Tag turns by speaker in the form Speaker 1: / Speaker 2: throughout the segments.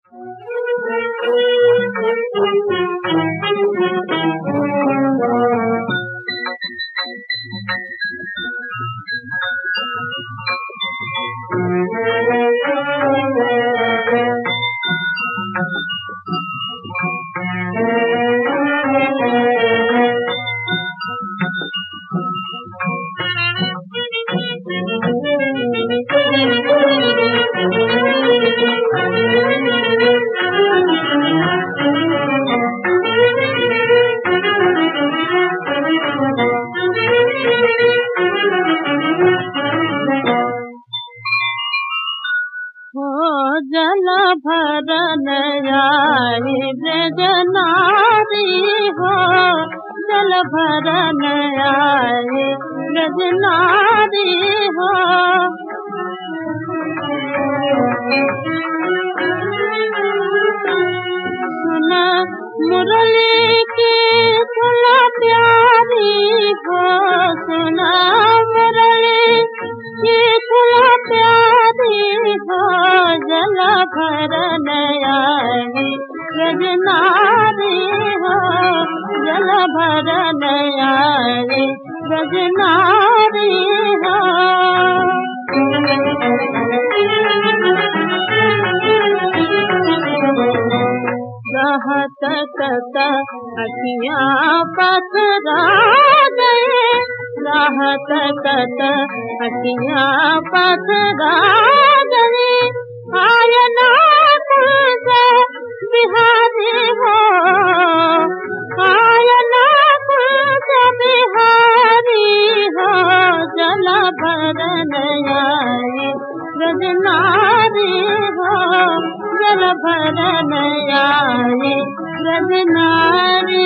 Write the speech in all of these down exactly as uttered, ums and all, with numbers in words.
Speaker 1: जल भरन आई ब्रज नारी हो, जल भरन आई ब्रज नारी हो। सुन मुरली की धुन प्यारी हो, सुन मुरली की धुन प्यारी हो। जल भरन आई ब्रज नारी हो, जल भरन आई ब्रज नारी हो। रहत तत अखियाँ पथरा गए, रहत तत अखियाँ पथरा गए। आयना कुंज बिहारी हो, आयना कुंज बिहारी हो। जल भरन आई ब्रज नारी हो, जल भरन आई ब्रज नारी।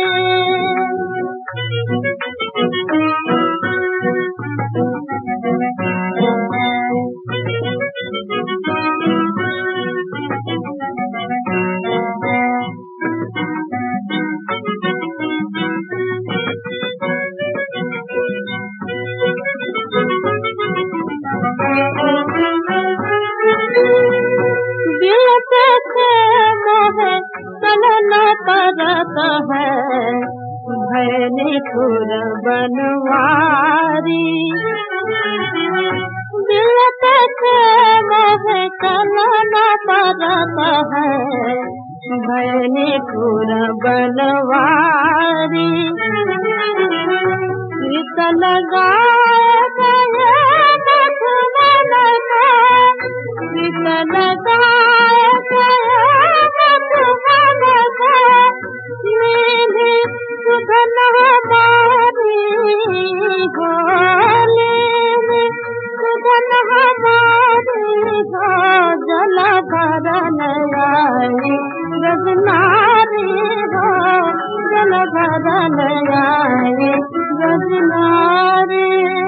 Speaker 1: दिल पे मोह चलन करत है, भैनी खुर बनवारी। दिल पे मोह चलन करत है, भैनी खुर बनवारी। गीत लगाए गए मधुबन को, गीत लगाए गए मधुबन को। नीली सुधन हमारी हो, नीली सुधन हमारी हो। जल भरन आई ब्रज नारी हो, जल भरन आई ब्रज नारी।